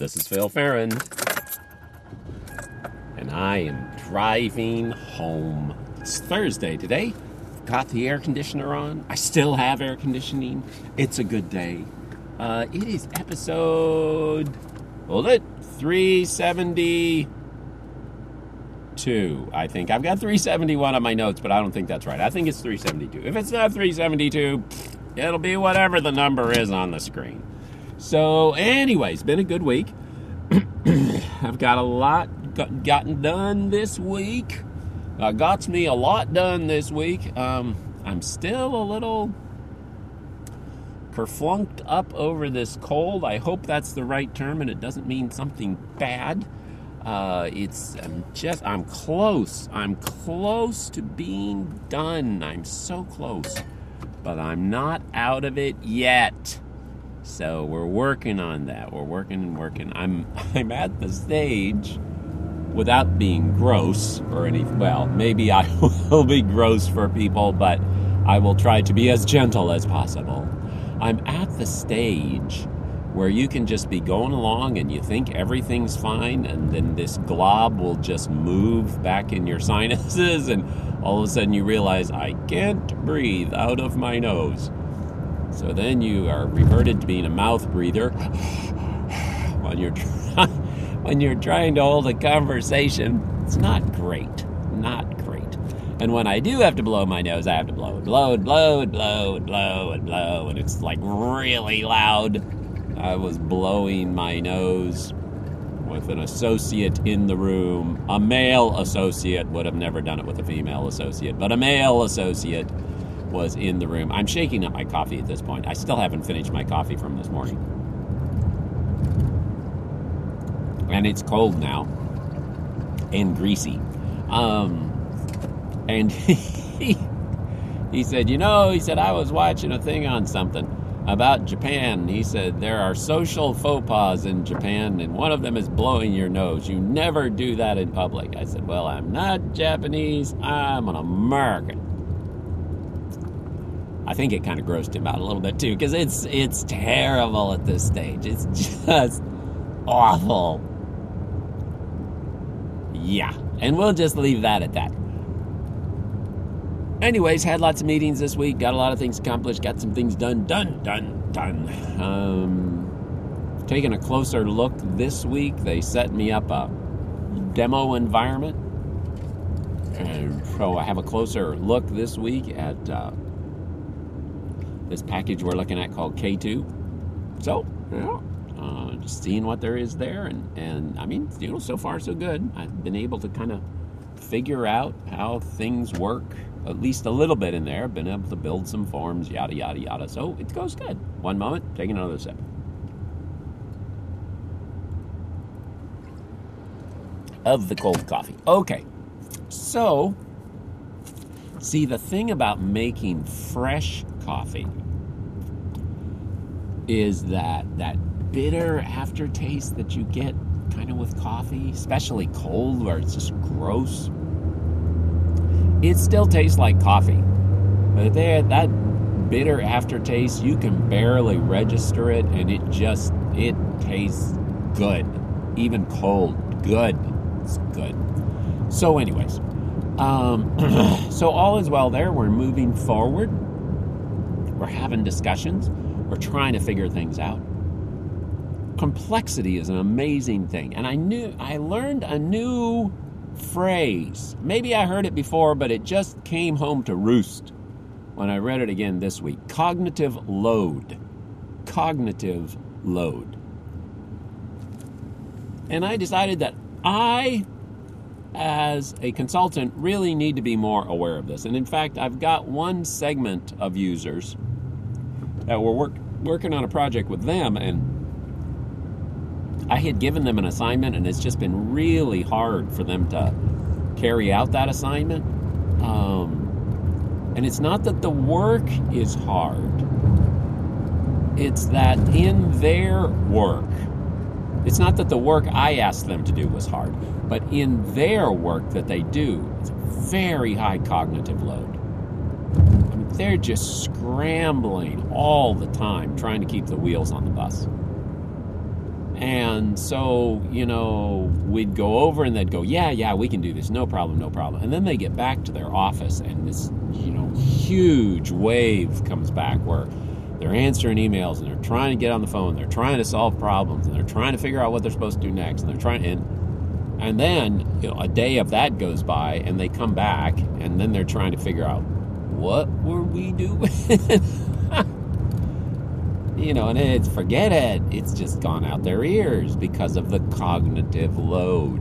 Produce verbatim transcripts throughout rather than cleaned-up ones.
This is Phil Farron, and I am driving home. It's Thursday today. Got the air conditioner on. I still have air conditioning. It's a good day. Uh, it is episode, hold it, three seventy-two, I think. I've got three seventy-one on my notes, but I don't think that's right. I think it's three seventy-two. If it's not three seventy-two, it'll be whatever the number is on the screen. So, anyways, been a good week. I've got a lot got, gotten done this week. Uh, got me a lot done this week. Um, I'm still a little kerflunked up over this cold. I hope that's the right term and it doesn't mean something bad. Uh, it's I'm just, I'm close. I'm close to being done. I'm so close. But I'm not out of it yet. So we're working on that. We're working and working. I'm I'm at the stage, without being gross or any, well, maybe I will be gross for people, but I will try to be as gentle as possible. I'm at the stage where you can just be going along and you think everything's fine, and then this glob will just move back in your sinuses, and all of a sudden you realize, I can't breathe out of my nose. So then you are reverted to being a mouth breather when you're trying. When you're trying to hold a conversation. It's not great. Not great. And when I do have to blow my nose, I have to blow and blow and blow and blow and blow and blow. And it's like really loud. I was blowing my nose with an associate in the room. A male associate. Would have never done it with a female associate. But a male associate was in the room. I'm shaking up my coffee at this point. I still haven't finished my coffee from this morning. And it's cold now. And greasy. Um, and he, he said, you know, he said, I was watching a thing on something about Japan. He said, there are social faux pas in Japan, and one of them is blowing your nose. You never do that in public. I said, well, I'm not Japanese. I'm an American. I think it kind of grossed him out a little bit, too, because it's, it's terrible at this stage. It's just awful. Yeah, and we'll just leave that at that. Anyways, had lots of meetings this week, got a lot of things accomplished, got some things done, done, done, done. Um, taking a closer look this week, they set me up a demo environment. And so I have a closer look this week at uh, this package we're looking at called K two. So, yeah. Uh, just seeing what there is there, and, and I mean, you know, so far so good. I've been able to kind of figure out how things work, at least a little bit in there. Been able to build some forms, yada, yada, yada. So it goes good. One moment, taking another sip. Of the cold coffee. Okay, so, see, the thing about making fresh coffee is that that bitter aftertaste that you get kind of with coffee, especially cold where it's just gross. It still tastes like coffee, but there, that bitter aftertaste, you can barely register it, and it just, it tastes good. Even cold, good. It's good. So anyways, um, so all is well there. We're moving forward. We're having discussions. We're trying to figure things out. Complexity is an amazing thing. And I knew, I learned a new phrase. Maybe I heard it before, but it just came home to roost when I read it again this week. Cognitive load. Cognitive load. And I decided that I, as a consultant, really need to be more aware of this. And in fact, I've got one segment of users that we're work, working on a project with them, and I had given them an assignment, and it's just been really hard for them to carry out that assignment. Um, and it's not that the work is hard. It's that in their work, it's not that the work I asked them to do was hard, but in their work that they do, it's a very high cognitive load. I mean, they're just scrambling all the time, trying to keep the wheels on the bus. And so, you know, we'd go over and they'd go, yeah, yeah, we can do this. No problem, no problem. And then they get back to their office and this, you know, huge wave comes back where they're answering emails and they're trying to get on the phone. They're trying to solve problems and they're trying to figure out what they're supposed to do next. And they're trying, and, and then, you know, a day of that goes by and they come back and then they're trying to figure out, what were we doing? You know, and it's, forget it. It's just gone out their ears because of the cognitive load.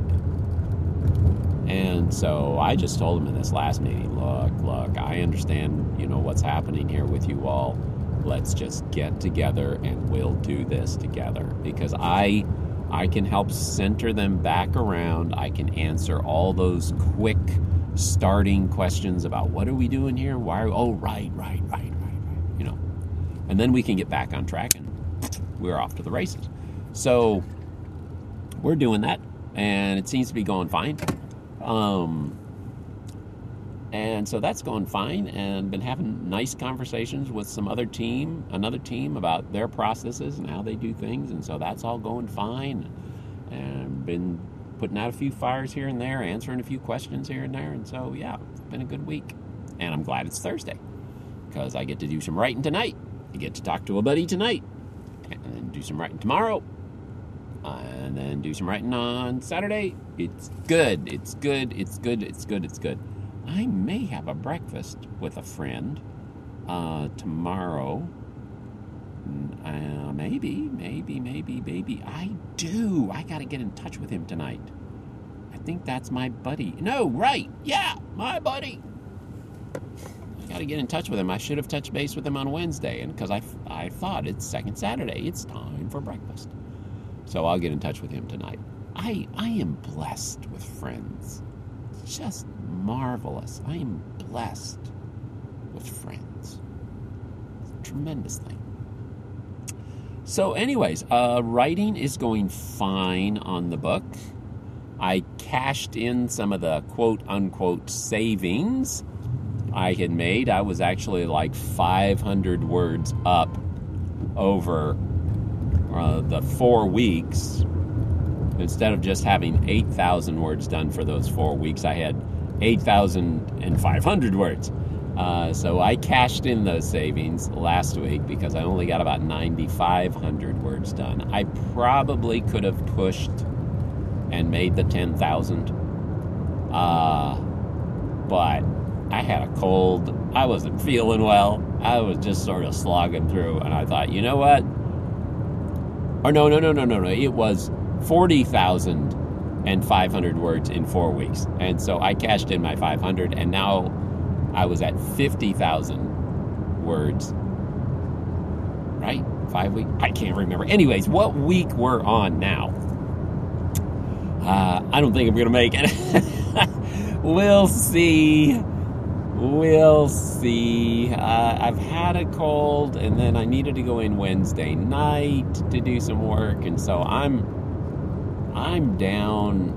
And so I just told them in this last meeting, look, look, I understand, you know, what's happening here with you all. Let's just get together and we'll do this together. Because I, I can help center them back around. I can answer all those quick starting questions about what are we doing here? Why are we, oh, right, right, right, right, right, you know. And then we can get back on track and we're off to the races. So we're doing that and it seems to be going fine. Um, and so that's going fine and been having nice conversations with some other team, another team about their processes and how they do things. And so that's all going fine and been putting out a few fires here and there, answering a few questions here and there. And so, yeah, it's been a good week and I'm glad it's Thursday because I get to do some writing tonight. I get to talk to a buddy tonight and then do some writing tomorrow and then do some writing on Saturday. It's good. It's good. It's good. It's good. It's good. I may have a breakfast with a friend uh, tomorrow. Uh, maybe, maybe, maybe, maybe. I do. I got to get in touch with him tonight. I think that's my buddy. No, right. Yeah, my buddy. Got to get in touch with him. I should have touched base with him on Wednesday, and because I, I thought it's second Saturday, it's time for breakfast. So I'll get in touch with him tonight. I I am blessed with friends. It's just marvelous. I am blessed with friends. It's a tremendous thing. So anyways, uh, writing is going fine on the book. I cashed in some of the quote-unquote savings I had made. I was actually like five hundred words up over uh, the four weeks. Instead of just having eight thousand words done for those four weeks, I had eight thousand five hundred words. Uh, so I cashed in those savings last week because I only got about nine thousand five hundred words done. I probably could have pushed and made the ten thousand. Uh, but I had a cold. I wasn't feeling well. I was just sort of slogging through, and I thought, you know what? Or no, no, no, no, no, no. It was forty thousand five hundred words in four weeks. And so I cashed in my five hundred, and now I was at fifty thousand words. Right? Five weeks? I can't remember. Anyways, what week we're on now? Uh, I don't think I'm going to make it. We'll see. We'll see. Uh, I've had a cold, and then I needed to go in Wednesday night to do some work, and so I'm I'm down.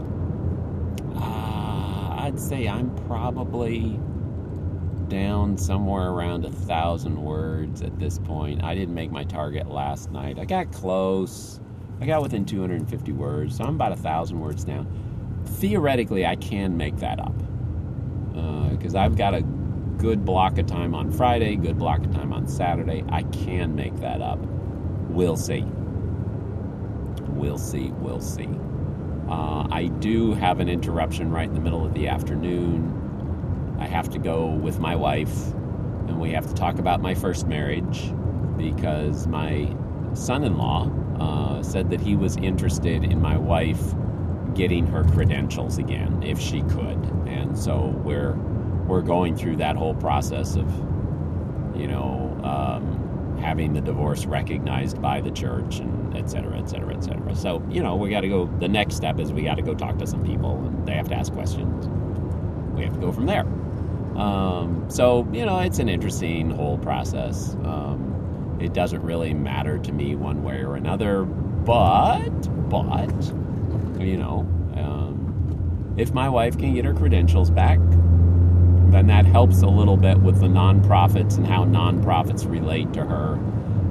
Uh, I'd say I'm probably down somewhere around a thousand words at this point. I didn't make my target last night. I got close. I got within two hundred fifty words, so I'm about a thousand words down. Theoretically, I can make that up. Because uh, I've got a good block of time on Friday, good block of time on Saturday. I can make that up. We'll see. We'll see. We'll see. Uh, I do have an interruption right in the middle of the afternoon. I have to go with my wife, and we have to talk about my first marriage because my son-in-law uh, said that he was interested in my wife getting her credentials again if she could. And so we're we're going through that whole process of, you know, um, having the divorce recognized by the church and et cetera, et cetera, et cetera. So, you know, we got to go, the next step is we got to go talk to some people and they have to ask questions. We have to go from there. Um, so, you know, it's an interesting whole process. Um, it doesn't really matter to me one way or another, but, but, you know, um, if my wife can get her credentials back, then that helps a little bit with the nonprofits and how nonprofits relate to her.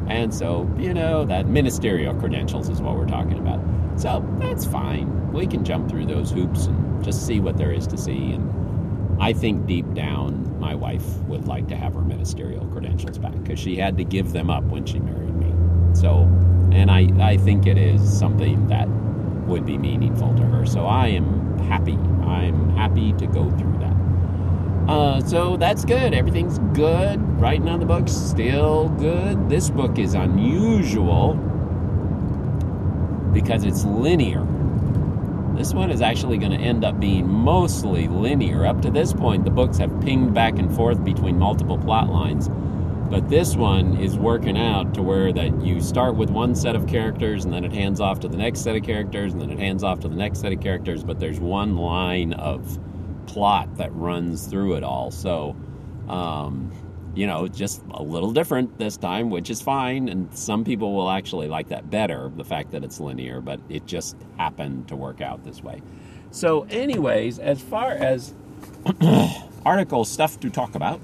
And so, you know, that ministerial credentials is what we're talking about. So that's fine. We can jump through those hoops and just see what there is to see. And I think deep down, my wife would like to have her ministerial credentials back because she had to give them up when she married me. So, and I, I think it is something that would be meaningful to her. So I am happy. I'm happy to go through that. Uh, so that's good. Everything's good. Writing on the book's still good. This book is unusual because it's linear. This one is actually going to end up being mostly linear. Up to this point, the books have pinged back and forth between multiple plot lines. But this one is working out to where that you start with one set of characters and then it hands off to the next set of characters and then it hands off to the next set of characters, but there's one line of plot that runs through it all. So, um, you know, just a little different this time, which is fine. And some people will actually like that better, the fact that it's linear, but it just happened to work out this way. So anyways, as far as article stuff to talk about,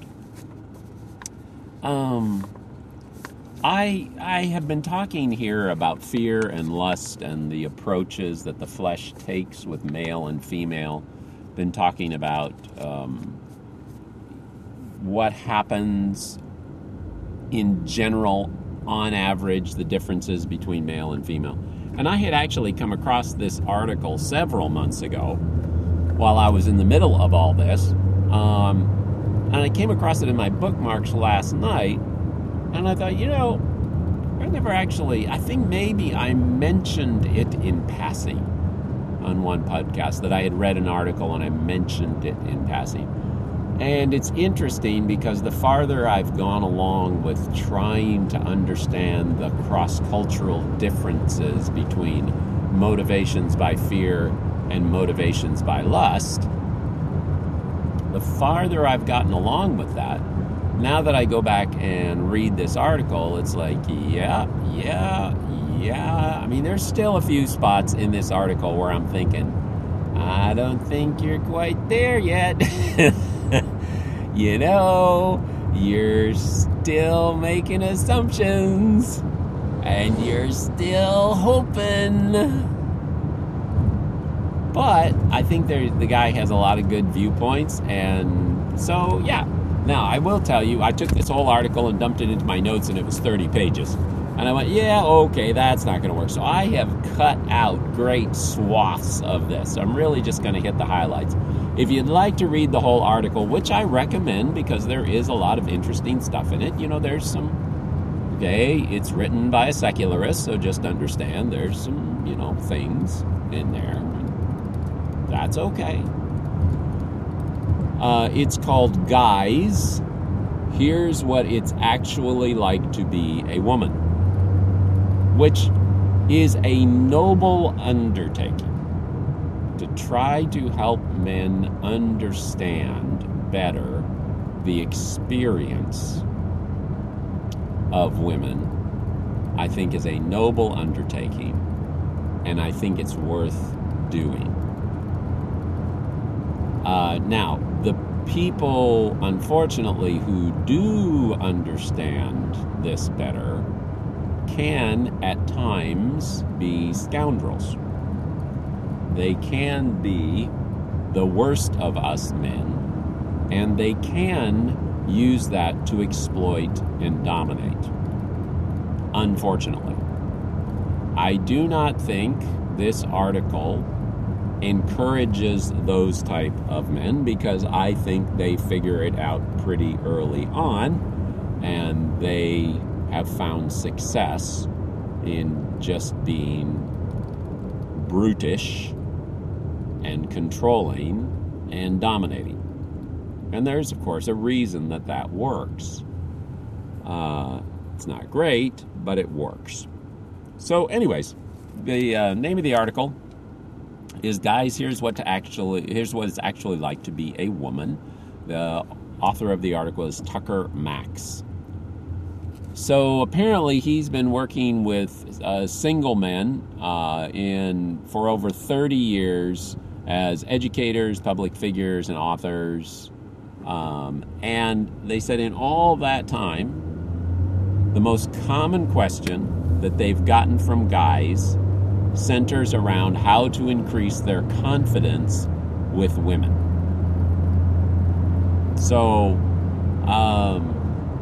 um, I I have been talking here about fear and lust and the approaches that the flesh takes with male and female. Been talking about um, what happens in general, on average, the differences between male and female. And I had actually come across this article several months ago while I was in the middle of all this. Um, and I came across it in my bookmarks last night. And I thought, you know, I never actually, I think maybe I mentioned it in passing on one podcast, that I had read an article and I mentioned it in passing. And it's interesting because the farther I've gone along with trying to understand the cross-cultural differences between motivations by fear and motivations by lust, the farther I've gotten along with that, now that I go back and read this article, it's like, yeah, yeah, yeah. I mean, there's still a few spots in this article where I'm thinking, I don't think you're quite there yet. You know, you're still making assumptions, and you're still hoping. But I think there, the guy has a lot of good viewpoints, and so, yeah. Now, I will tell you, I took this whole article and dumped it into my notes, and it was thirty pages. And I went, yeah, okay, that's not going to work. So I have cut out great swaths of this. I'm really just going to hit the highlights. If you'd like to read the whole article, which I recommend because there is a lot of interesting stuff in it, you know, there's some, okay, it's written by a secularist, so just understand there's some, you know, things in there. That's okay. Uh, it's called Guys, Here's What It's Actually Like to Be a Woman, which is a noble undertaking to try to help men understand better the experience of women. I think is a noble undertaking, and I think it's worth doing. Uh, now, the people, unfortunately, who do understand this better can, at times, be scoundrels. They can be the worst of us men, and they can use that to exploit and dominate. Unfortunately. I do not think this article encourages those type of men, because I think they figure it out pretty early on, and they have found success in just being brutish and controlling and dominating. And there's, of course, a reason that that works. Uh, it's not great, but it works. So anyways, the uh, name of the article is Guys, Here's What to Actually Here's What It's Actually Like to Be a Woman. The author of the article is Tucker Max. So apparently he's been working with uh, single men uh, in for over thirty years as educators, public figures, and authors. Um, and they said in all that time, the most common question that they've gotten from guys centers around how to increase their confidence with women. So, um,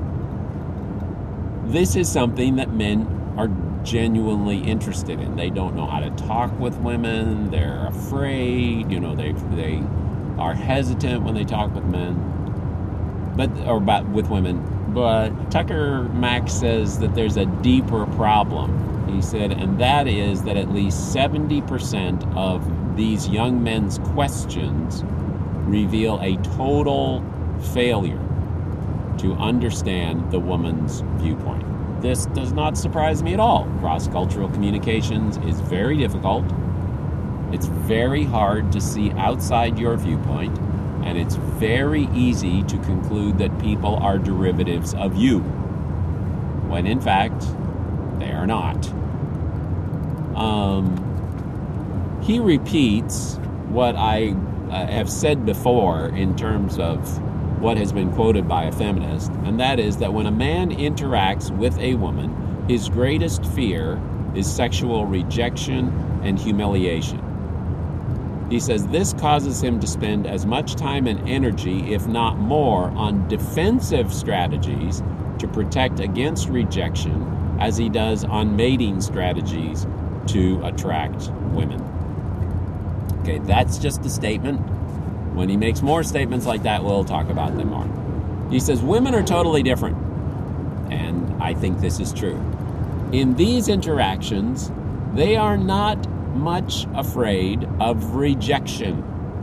this is something that men are genuinely interested in. They don't know how to talk with women. They're afraid. You know, they they are hesitant when they talk with men, but or about with women. But Tucker Max says that there's a deeper problem. He said, and that is that at least seventy percent of these young men's questions reveal a total failure to understand the woman's viewpoint. This does not surprise me at all. Cross-cultural communications is very difficult. It's very hard to see outside your viewpoint, and it's very easy to conclude that people are derivatives of you, when in fact, they are not. Um, he repeats what I uh, have said before in terms of what has been quoted by a feminist, and that is that when a man interacts with a woman, his greatest fear is sexual rejection and humiliation. He says this causes him to spend as much time and energy, if not more, on defensive strategies to protect against rejection as he does on mating strategies to attract women. Okay, that's just a statement. When he makes more statements like that, we'll talk about them more. He says women are totally different, and I think this is true. In these interactions, they are not much afraid of rejection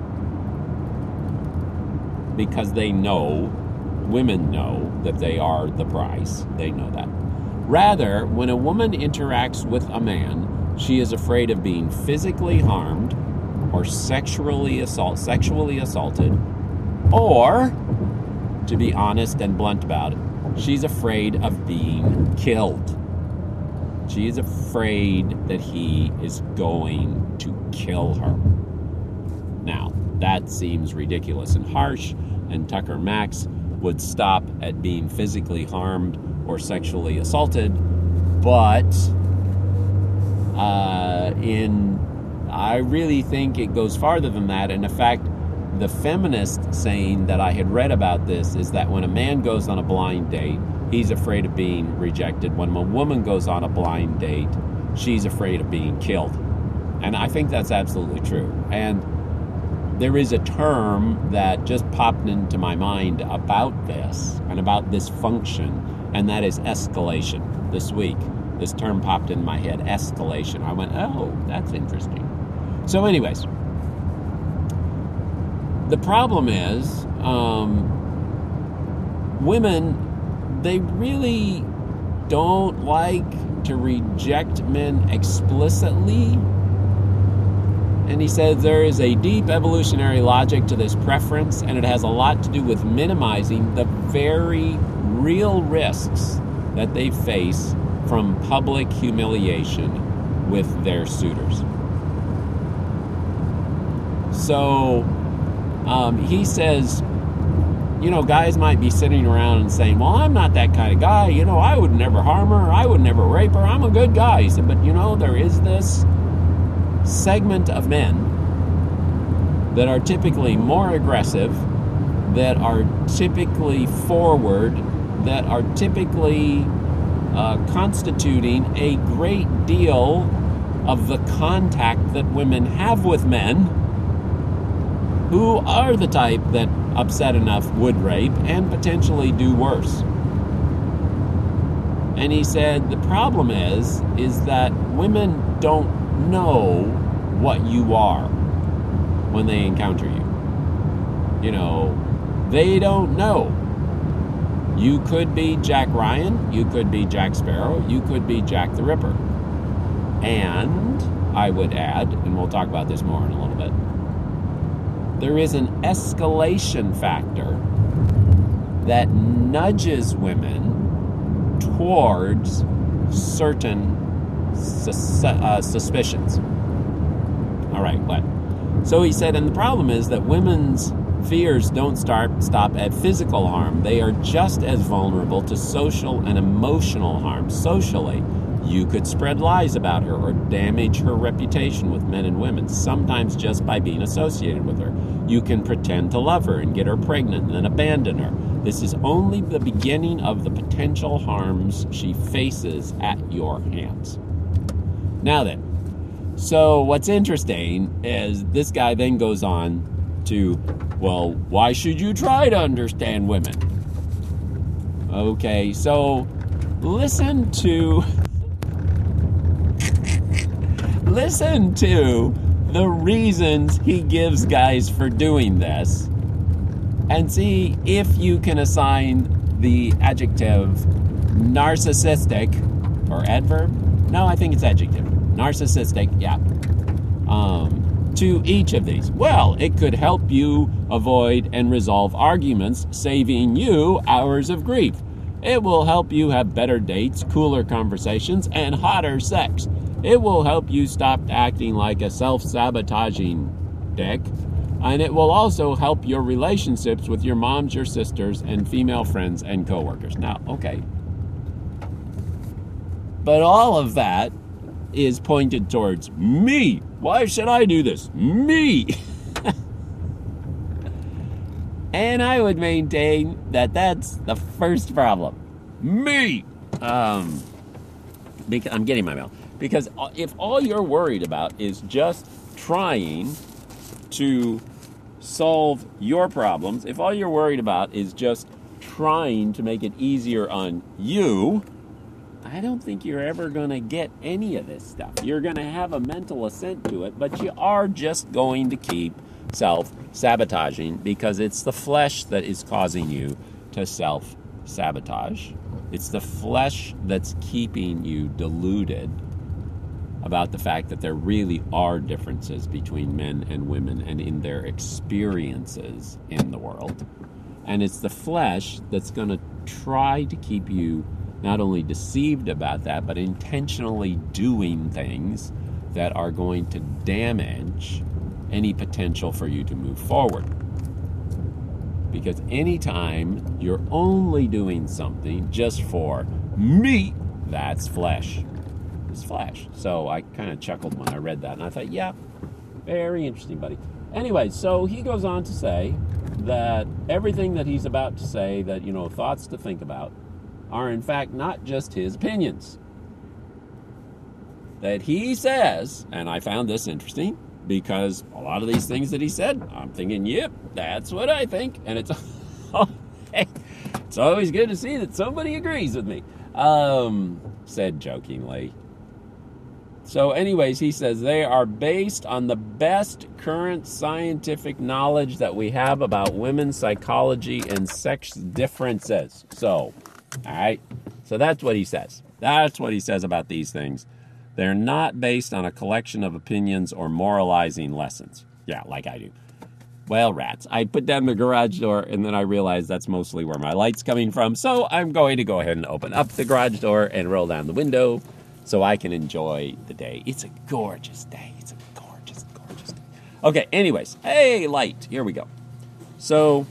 because they know, women know that they are the prize. They know that. Rather, when a woman interacts with a man, she is afraid of being physically harmed or sexually assault, sexually assaulted, or, to be honest and blunt about it, she's afraid of being killed. She is afraid that he is going to kill her. Now, that seems ridiculous and harsh, and Tucker Max would stop at being physically harmed or sexually assaulted, but uh, in I really think it goes farther than that. And in fact, the feminist saying that I had read about this is that when a man goes on a blind date, he's afraid of being rejected. When a woman goes on a blind date, she's afraid of being killed. And I think that's absolutely true. And there is a term that just popped into my mind about this and about this function, and that is escalation. This week, this term popped in my head, escalation. I went, oh, that's interesting. So anyways, the problem is um, women, they really don't like to reject men explicitly. And he says there is a deep evolutionary logic to this preference, and it has a lot to do with minimizing the very real risks that they face from public humiliation with their suitors. So um, he says, you know, guys might be sitting around and saying, well, I'm not that kind of guy. You know, I would never harm her. I would never rape her. I'm a good guy. He said, but, you know, there is this segment of men that are typically more aggressive, that are typically forward, that are typically uh, constituting a great deal of the contact that women have with men, who are the type that, upset enough, would rape and potentially do worse. And he said the problem is, is that women don't know what you are when they encounter you. You know, they don't know. You could be Jack Ryan, you could be Jack Sparrow, you could be Jack the Ripper. And I would add, and we'll talk about this more in a little bit, there is an escalation factor that nudges women towards certain sus- uh, suspicions. All right, what? So he said, and the problem is that women's fears don't start stop at physical harm. They are just as vulnerable to social and emotional harm. Socially, you could spread lies about her or damage her reputation with men and women, sometimes just by being associated with her. You can pretend to love her and get her pregnant and then abandon her. This is only the beginning of the potential harms she faces at your hands. Now then, so what's interesting is this guy then goes on to, well, why should you try to understand women? Okay, so listen to listen to the reasons he gives guys for doing this and see if you can assign the adjective narcissistic or adverb. No, I think it's adjective. Narcissistic, yeah. Um, to each of these. Well, it could help you avoid and resolve arguments, saving you hours of grief. It will help you have better dates, cooler conversations, and hotter sex. It will help you stop acting like a self-sabotaging dick. And it will also help your relationships with your moms, your sisters, and female friends and coworkers. Now, okay. But all of that is pointed towards me. Why should I do this? Me. And I would maintain that that's the first problem. Me. Um, because I'm getting my mail. Because if all you're worried about is just trying to solve your problems, if all you're worried about is just trying to make it easier on you, I don't think you're ever going to get any of this stuff. You're going to have a mental assent to it, but you are just going to keep self-sabotaging because it's the flesh that is causing you to self-sabotage. It's the flesh that's keeping you deluded about the fact that there really are differences between men and women and in their experiences in the world. And it's the flesh that's going to try to keep you not only deceived about that, but intentionally doing things that are going to damage any potential for you to move forward. Because anytime you're only doing something just for me, that's flesh. It's flesh. So I kind of chuckled when I read that, and I thought, yeah, very interesting, buddy. Anyway, so he goes on to say that everything that he's about to say, that, you know, thoughts to think about, are in fact not just his opinions. That he says, and I found this interesting, because a lot of these things that he said, I'm thinking, yep, that's what I think. And it's, oh, hey, it's always good to see that somebody agrees with me. Um, said jokingly. So anyways, he says they are based on the best current scientific knowledge that we have about women's psychology and sex differences. So, all right. So that's what he says. That's what he says about these things. They're not based on a collection of opinions or moralizing lessons. Yeah, like I do. Well, rats. I put down the garage door, and then I realized that's mostly where my light's coming from. So I'm going to go ahead and open up the garage door and roll down the window so I can enjoy the day. It's a gorgeous day. It's a gorgeous, gorgeous day. Okay, anyways. Hey, light. Here we go. So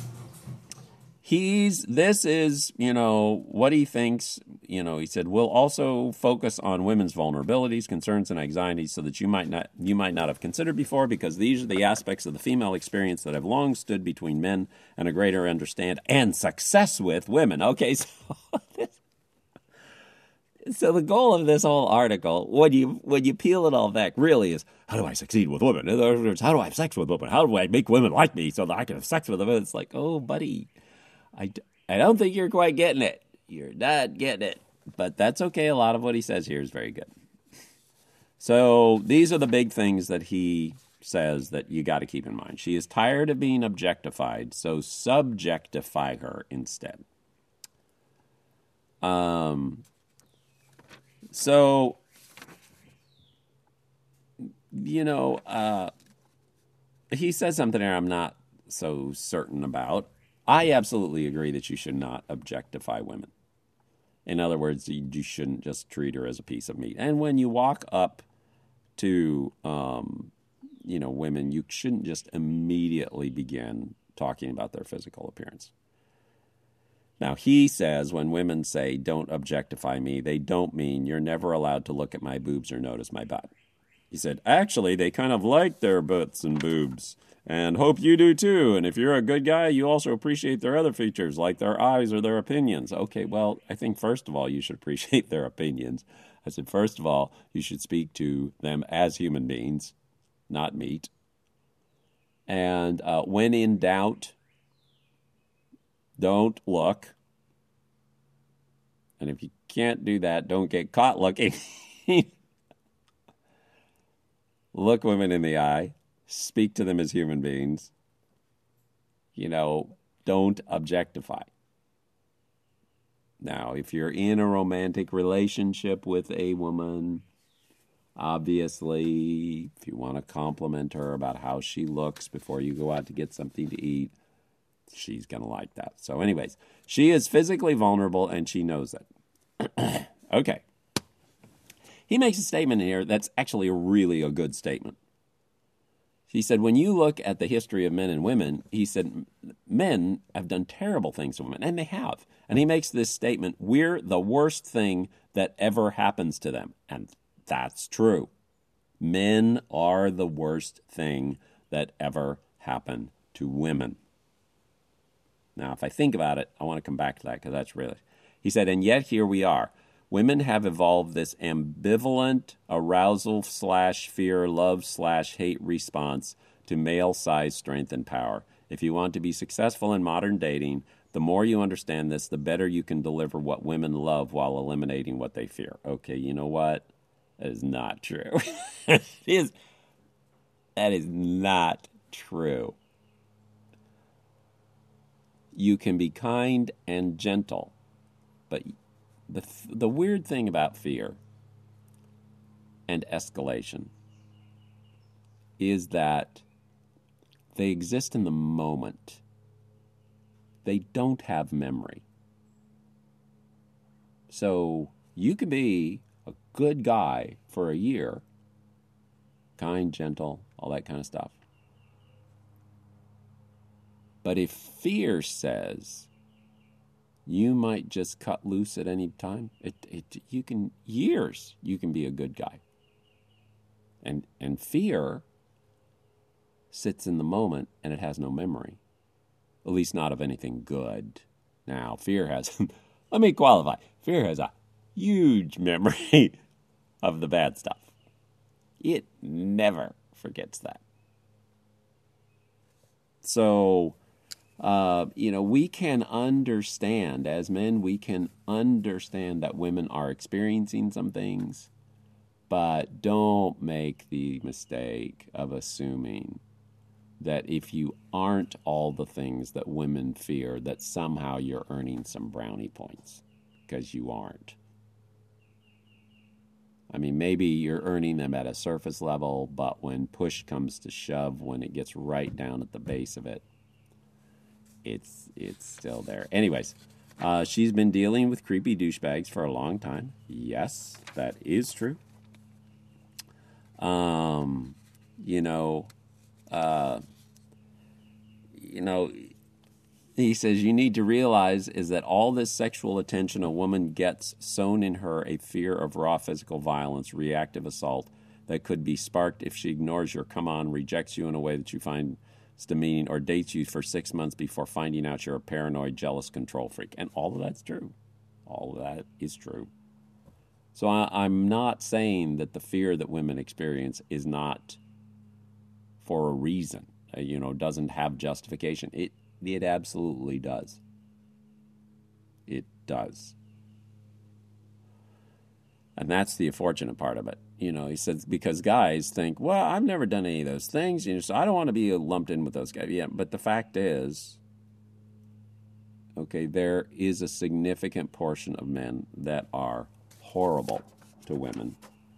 he's, this is, you know, what he thinks. You know, he said, we'll also focus on women's vulnerabilities, concerns, and anxieties so that you might not you might not have considered before, because these are the aspects of the female experience that have long stood between men and a greater understand and success with women. Okay, so this, so the goal of this whole article, when you when you peel it all back, really is, how do I succeed with women? In other words, how do I have sex with women? How do I make women like me so that I can have sex with them? And it's like, oh, buddy, I, I don't think you're quite getting it. You're not getting it. But that's okay. A lot of what he says here is very good. So these are the big things that he says that you got to keep in mind. She is tired of being objectified, so subjectify her instead. Um. So, you know, uh, he says something here I'm not so certain about. I absolutely agree that you should not objectify women. In other words, you, you shouldn't just treat her as a piece of meat. And when you walk up to, um, you know, women, you shouldn't just immediately begin talking about their physical appearance. Now, he says when women say, don't objectify me, they don't mean you're never allowed to look at my boobs or notice my butt. He said, actually, they kind of like their butts and boobs and hope you do too. And if you're a good guy, you also appreciate their other features like their eyes or their opinions. Okay, well, I think first of all, you should appreciate their opinions. I said, first of all, you should speak to them as human beings, not meat. And uh, when in doubt, don't look. And if you can't do that, don't get caught looking. Look women in the eye. Speak to them as human beings. You know, don't objectify. Now, if you're in a romantic relationship with a woman, obviously, if you want to compliment her about how she looks before you go out to get something to eat, she's going to like that. So anyways, she is physically vulnerable and she knows it. Okay. He makes a statement here that's actually a really a good statement. He said, when you look at the history of men and women, he said, men have done terrible things to women, and they have. And he makes this statement, we're the worst thing that ever happens to them. And that's true. Men are the worst thing that ever happened to women. Now, if I think about it, I want to come back to that because that's really... He said, and yet here we are. Women have evolved this ambivalent arousal slash fear, love slash hate response to male size, strength, and power. If you want to be successful in modern dating, the more you understand this, the better you can deliver what women love while eliminating what they fear. Okay, you know what? That is not true. it is, that is not true. You can be kind and gentle, but the the weird thing about fear and escalation is that they exist in the moment. They don't have memory. So you could be a good guy for a year, kind, gentle, all that kind of stuff. But if fear says you might just cut loose at any time, it, it you can years you can be a good guy. And and fear sits in the moment and it has no memory. At least not of anything good. Now, fear has let me qualify. Fear has a huge memory of the bad stuff. It never forgets that. So Uh, you know, we can understand, as men, we can understand that women are experiencing some things, but don't make the mistake of assuming that if you aren't all the things that women fear, that somehow you're earning some brownie points, because you aren't. I mean, maybe you're earning them at a surface level, but when push comes to shove, when it gets right down at the base of it, It's it's still there. Anyways, uh, she's been dealing with creepy douchebags for a long time. Yes, that is true. Um, you know, uh, you know, he says you need to realize is that all this sexual attention a woman gets sown in her a fear of raw physical violence, reactive assault that could be sparked if she ignores your come on, rejects you in a way that you find demeaning, or dates you for six months before finding out you're a paranoid, jealous control freak. And all of that's true. All of that is true. So I, I'm not saying that the fear that women experience is not for a reason, uh, you know, doesn't have justification. It, it absolutely does. It does. And that's the unfortunate part of it. You know, he says, because guys think, well, I've never done any of those things, you know, so I don't want to be lumped in with those guys. Yeah, but the fact is, okay, there is a significant portion of men that are horrible to women.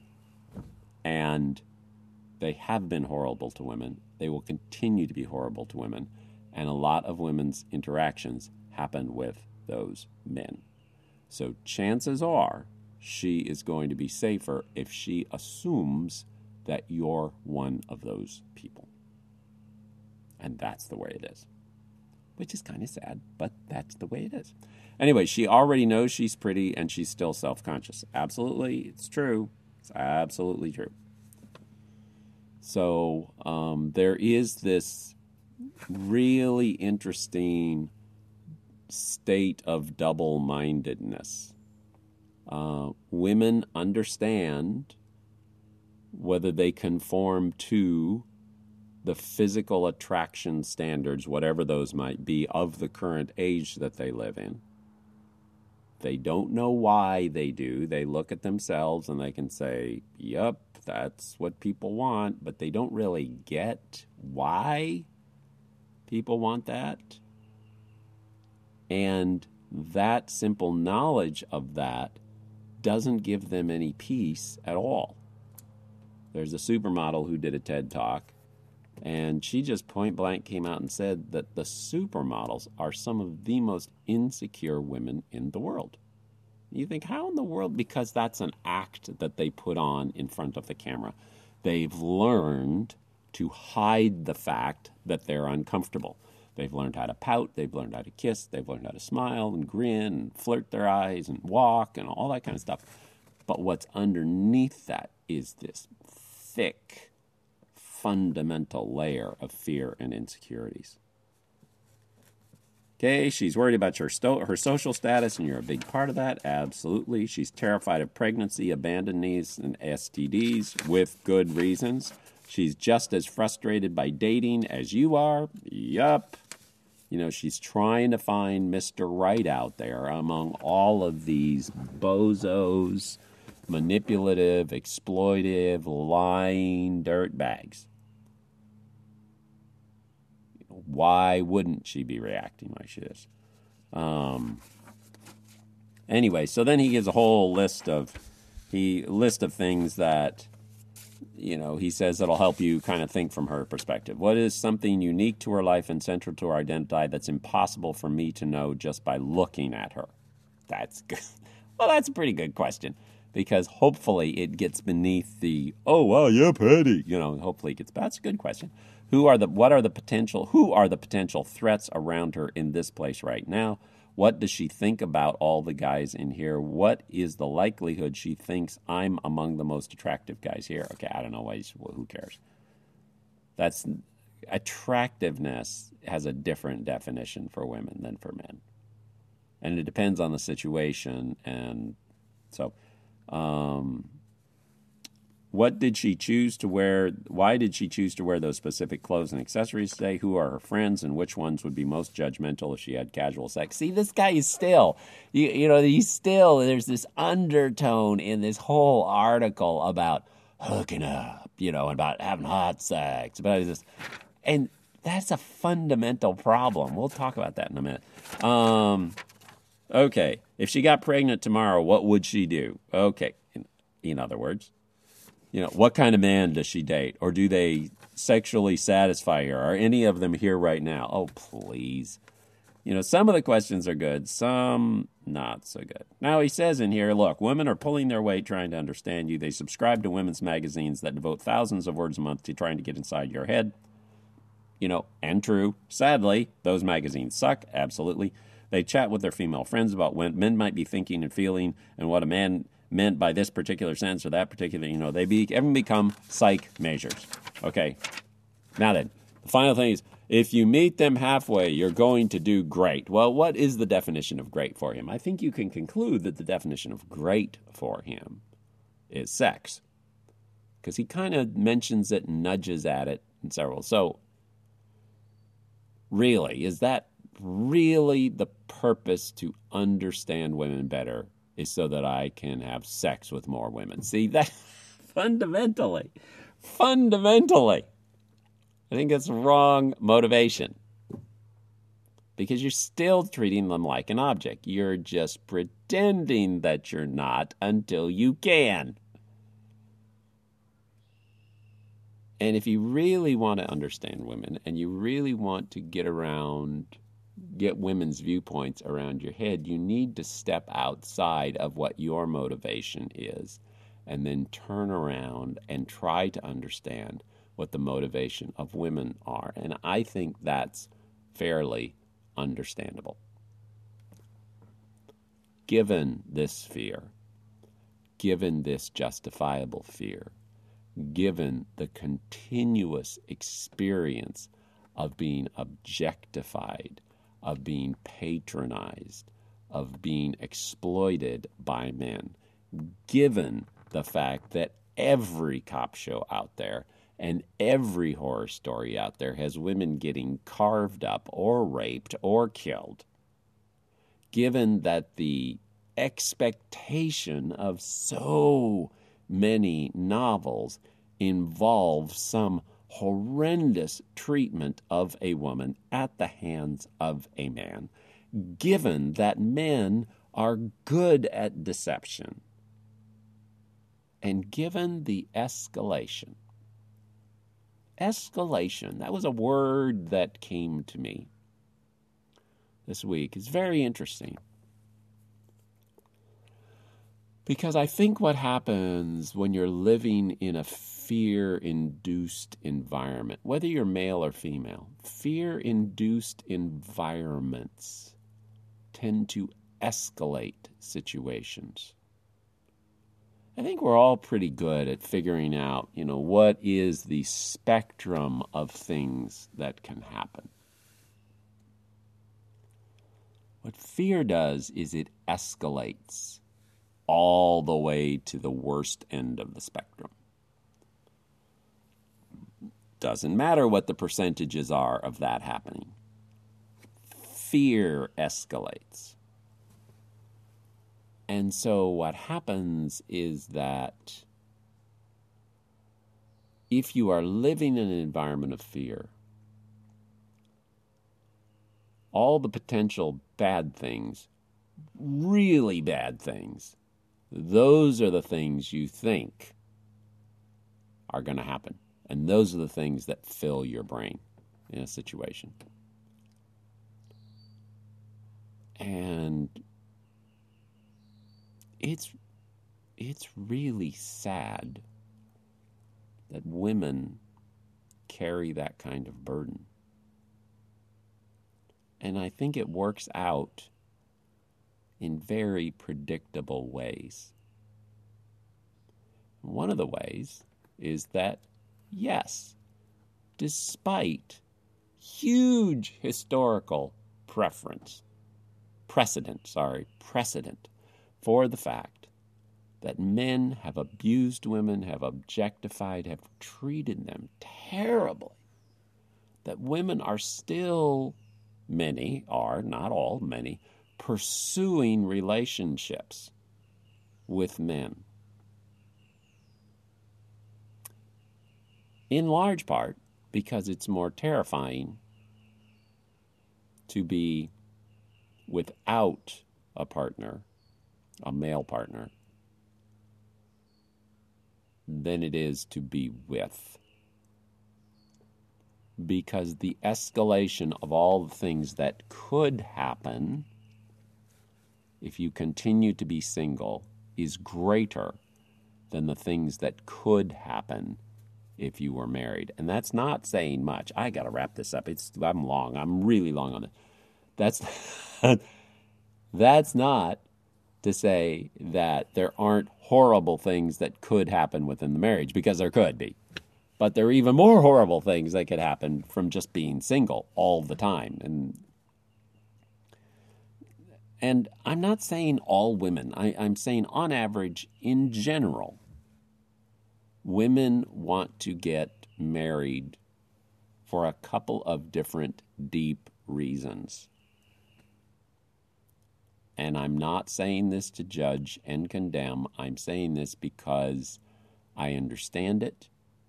And they have been horrible to women. They will continue to be horrible to women. And a lot of women's interactions happen with those men. So chances are, she is going to be safer if she assumes that you're one of those people. And that's the way it is. Which is kind of sad, but that's the way it is. Anyway, she already knows she's pretty and she's still self-conscious. Absolutely, it's true. It's absolutely true. So um, there is this really interesting state of double-mindedness. Uh, women understand whether they conform to the physical attraction standards, whatever those might be, of the current age that they live in. They don't know why they do. They look at themselves and they can say, yep, that's what people want, but they don't really get why people want that. And that simple knowledge of that doesn't give them any peace at all. There's a supermodel who did a TED Talk, and she just point blank came out and said that the supermodels are some of the most insecure women in the world. You think, how in the world? Because that's an act that they put on in front of the camera. They've learned to hide the fact that they're uncomfortable. They've learned how to pout, they've learned how to kiss, they've learned how to smile and grin and flirt their eyes and walk and all that kind of stuff. But what's underneath that is this thick, fundamental layer of fear and insecurities. Okay, she's worried about her, sto- her social status, and you're a big part of that. Absolutely. She's terrified of pregnancy, abandonnees, and S T Ds with good reasons. She's just as frustrated by dating as you are. Yup. You know, she's trying to find Mister Right out there among all of these bozos, manipulative, exploitive, lying dirtbags. Why wouldn't she be reacting like she is? Um, anyway, so then he gives a whole list of he list of things that, you know, he says that'll help you kind of think from her perspective. What is something unique to her life and central to her identity that's impossible for me to know just by looking at her? That's good. Well, that's a pretty good question, because hopefully it gets beneath the, oh, wow, yeah, pretty. You know, hopefully it gets, that's a good question. Who are the, what are the potential, who are the potential threats around her in this place right now? What does she think about all the guys in here? What is the likelihood she thinks I'm among the most attractive guys here? Okay, I don't know why, well, who cares? That's, attractiveness has a different definition for women than for men. And it depends on the situation. And so, um, what did she choose to wear? Why did she choose to wear those specific clothes and accessories today? Who are her friends, and which ones would be most judgmental if she had casual sex? See, this guy is still, you, you know, he's still, there's this undertone in this whole article about hooking up, you know, about having hot sex, about this. And that's a fundamental problem. We'll talk about that in a minute. Um, okay, if she got pregnant tomorrow, what would she do? Okay, in, in other words, you know, what kind of man does she date? Or do they sexually satisfy her? Are any of them here right now? Oh, please. You know, some of the questions are good, some not so good. Now, he says in here, look, women are pulling their weight trying to understand you. They subscribe to women's magazines that devote thousands of words a month to trying to get inside your head. You know, and true. Sadly, those magazines suck, absolutely. They chat with their female friends about what men might be thinking and feeling and what a man meant by this particular sense or that particular, you know, they be, even become psych measures. Okay. Now then, the final thing is, if you meet them halfway, you're going to do great. Well, what is the definition of great for him? I think you can conclude that the definition of great for him is sex, because he kind of mentions it and nudges at it in several. So, really, is that really the purpose, to understand women better, is so that I can have sex with more women? See, that fundamentally, fundamentally, I think it's wrong motivation, because you're still treating them like an object. You're just pretending that you're not until you can. And if you really want to understand women, and you really want to get around, get women's viewpoints around your head, you need to step outside of what your motivation is and then turn around and try to understand what the motivation of women are. And I think that's fairly understandable. Given this fear, given this justifiable fear, given the continuous experience of being objectified, of being patronized, of being exploited by men, given the fact that every cop show out there and every horror story out there has women getting carved up or raped or killed, given that the expectation of so many novels involves some horrendous treatment of a woman at the hands of a man, given that men are good at deception, and given the escalation. Escalation, that was a word that came to me this week. It's very interesting. Because I think what happens when you're living in a fear-induced environment, whether you're male or female, fear-induced environments tend to escalate situations. I think we're all pretty good at figuring out, you know, what is the spectrum of things that can happen. What fear does is it escalates all the way to the worst end of the spectrum. Doesn't matter what the percentages are of that happening. Fear escalates. And so what happens is that if you are living in an environment of fear, all the potential bad things, really bad things, those are the things you think are going to happen. And those are the things that fill your brain in a situation. And it's it's really sad that women carry that kind of burden. And I think it works out in very predictable ways. One of the ways is that, yes, despite huge historical preference, precedent, sorry, precedent for the fact that men have abused women, have objectified, have treated them terribly, that women are still, many are, not all, many, pursuing relationships with men. In large part because it's more terrifying to be without a partner, a male partner, than it is to be with. Because the escalation of all the things that could happen if you continue to be single is greater than the things that could happen if you were married. And that's not saying much. I got to wrap this up. It's I'm long. I'm really long on it. That's that's not to say that there aren't horrible things that could happen within the marriage, because there could be. But there are even more horrible things that could happen from just being single all the time. And and I'm not saying all women. I, I'm saying on average, in general, women want to get married for a couple of different deep reasons. And I'm not saying this to judge and condemn. I'm saying this because I understand it.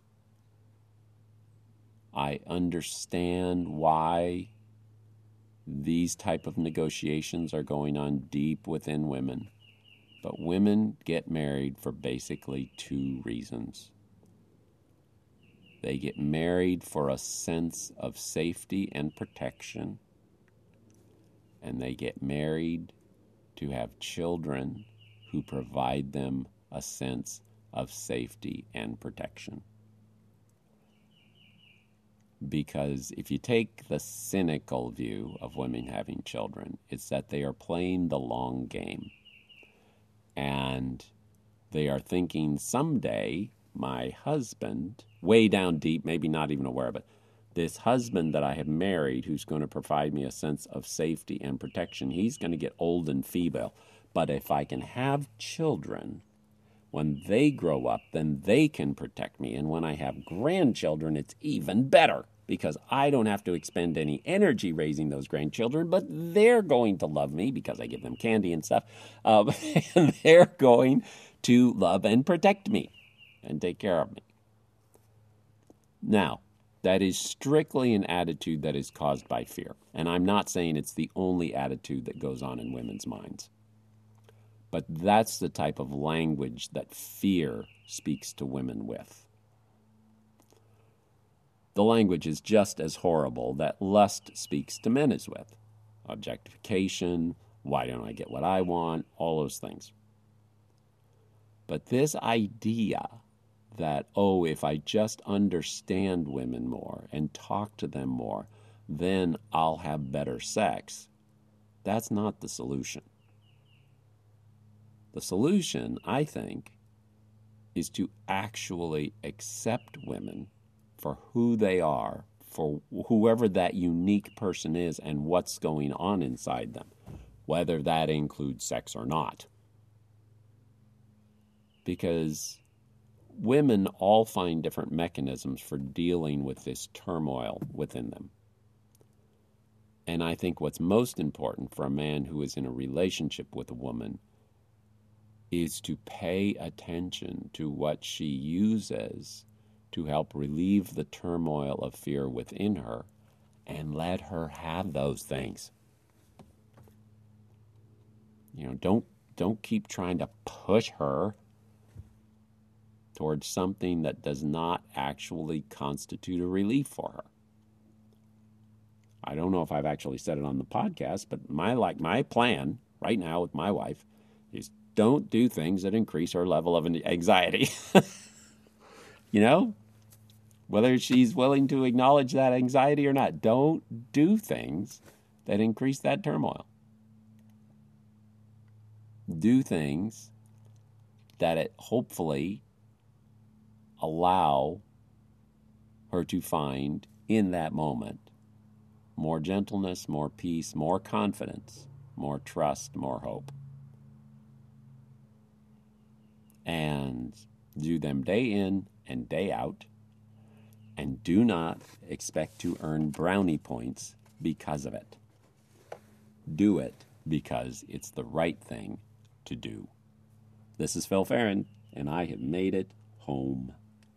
I understand why these type of negotiations are going on deep within women. But women get married for basically two reasons. They get married for a sense of safety and protection, and they get married to have children who provide them a sense of safety and protection. Because if you take the cynical view of women having children, it's that they are playing the long game. And they are thinking someday my husband, way down deep, maybe not even aware of it, this husband that I have married who's going to provide me a sense of safety and protection, he's going to get old and feeble. But if I can have children, when they grow up, then they can protect me. And when I have grandchildren, it's even better because I don't have to expend any energy raising those grandchildren, but they're going to love me because I give them candy and stuff. Um, and they're going to love and protect me and take care of me. Now, that is strictly an attitude that is caused by fear. And I'm not saying it's the only attitude that goes on in women's minds. But that's the type of language that fear speaks to women with. The language is just as horrible that lust speaks to men as with. Objectification, why don't I get what I want, all those things. But this idea that, oh, if I just understand women more and talk to them more, then I'll have better sex, that's not the solution. The solution, I think, is to actually accept women for who they are, for whoever that unique person is and what's going on inside them, whether that includes sex or not. Because women all find different mechanisms for dealing with this turmoil within them. And I think what's most important for a man who is in a relationship with a woman is to pay attention to what she uses to help relieve the turmoil of fear within her and let her have those things. You know, don't don't keep trying to push her towards something that does not actually constitute a relief for her. I don't know if I've actually said it on the podcast, but my like my plan right now with my wife is don't do things that increase her level of anxiety. You know, whether she's willing to acknowledge that anxiety or not, don't do things that increase that turmoil. Do things that it hopefully allow her to find in that moment more gentleness, more peace, more confidence, more trust, more hope. And do them day in and day out, and do not expect to earn brownie points because of it. Do it because it's the right thing to do. This is Phil Farron, and I have made it home.